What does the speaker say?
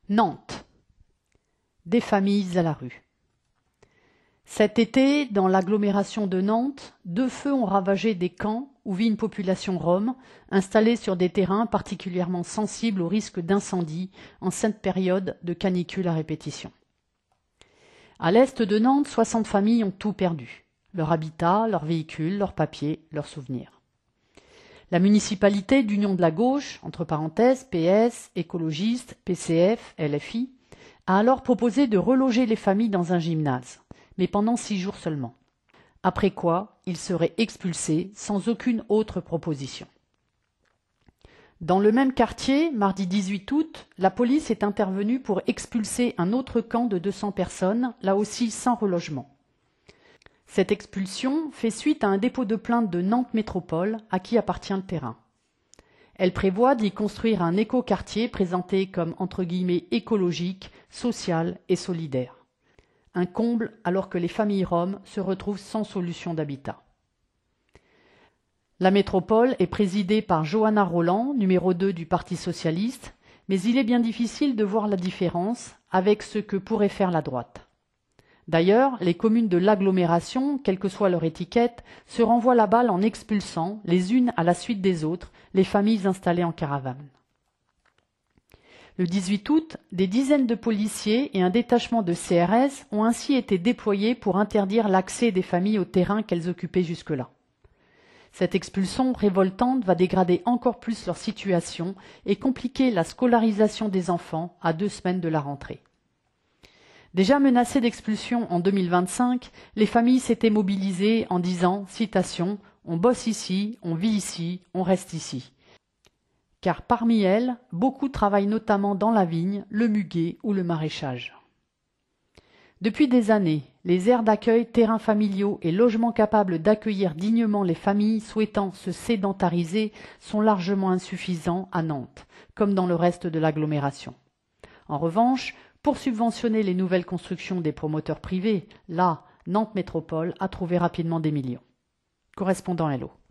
Nantes. Des familles à la rue. Cet été, dans l'agglomération de Nantes, 2 feux ont ravagé des camps où vit une population rom, installée sur des terrains particulièrement sensibles au risque d'incendie en cette période de canicule à répétition. À l'est de Nantes, 60 familles ont tout perdu. Leur habitat, leurs véhicules, leurs papiers, leurs souvenirs. La municipalité d'Union de la Gauche, entre parenthèses PS, écologistes, PCF, LFI, a alors proposé de reloger les familles dans un gymnase, mais pendant 6 jours seulement. Après quoi, ils seraient expulsés sans aucune autre proposition. Dans le même quartier, mardi 18 août, la police est intervenue pour expulser un autre camp de 200 personnes, là aussi sans relogement. Cette expulsion fait suite à un dépôt de plainte de Nantes Métropole à qui appartient le terrain. Elle prévoit d'y construire un écoquartier présenté comme entre guillemets écologique, social et solidaire. Un comble alors que les familles roms se retrouvent sans solution d'habitat. La métropole est présidée par Johanna Roland, numéro 2 du Parti socialiste, mais il est bien difficile de voir la différence avec ce que pourrait faire la droite. D'ailleurs, les communes de l'agglomération, quelle que soit leur étiquette, se renvoient la balle en expulsant, les unes à la suite des autres, les familles installées en caravane. Le 18 août, des dizaines de policiers et un détachement de CRS ont ainsi été déployés pour interdire l'accès des familles au terrain qu'elles occupaient jusque-là. Cette expulsion révoltante va dégrader encore plus leur situation et compliquer la scolarisation des enfants à 2 semaines de la rentrée. Déjà menacées d'expulsion en 2025, les familles s'étaient mobilisées en disant, citation, « On bosse ici, on vit ici, on reste ici ». Car parmi elles, beaucoup travaillent notamment dans la vigne, le muguet ou le maraîchage. Depuis des années, les aires d'accueil, terrains familiaux et logements capables d'accueillir dignement les familles souhaitant se sédentariser sont largement insuffisants à Nantes, comme dans le reste de l'agglomération. En revanche, pour subventionner les nouvelles constructions des promoteurs privés, là, Nantes Métropole a trouvé rapidement des millions. Correspondant Hello.